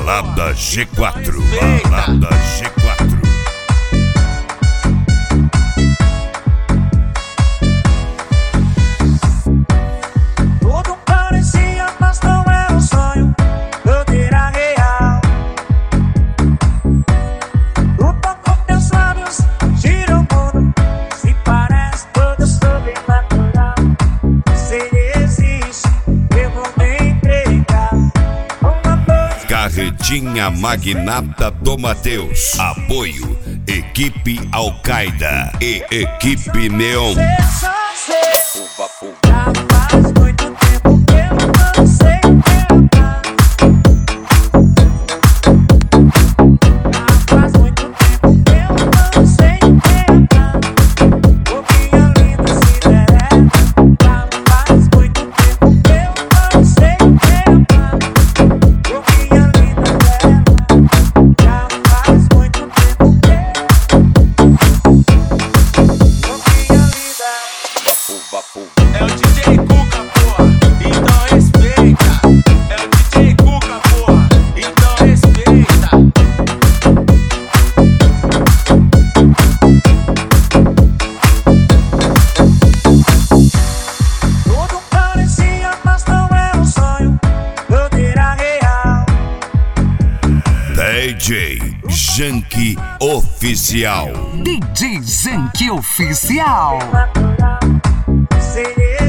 Balada G4. Balada G4. Tudo parecia, mas não era um sonho. Tudo era real. O toque teus lábios gira o mundo. Se parece tudo sobrenatural. Se existe, eu vou me entregar. Carretinha Magnata do Mateus. Apoio Equipe Al-Qaeda e Equipe Neon. Já faz muito tempo que eu não sei o que amar. Já faz muito tempo que eu não sei o que amar. Ô minha linda Cinderela. Já faz muito tempo que eu não sei o que amar. Ô minha linda Bela. Já faz muito tempo que É o DJ Cuca, porra, então respeita. É o DJ Cuca, porra, então respeita. Tudo parecia, mas não era um sonho. Tudo era real. DJ Janky Oficial. DJ Janky Oficial. Natural. Se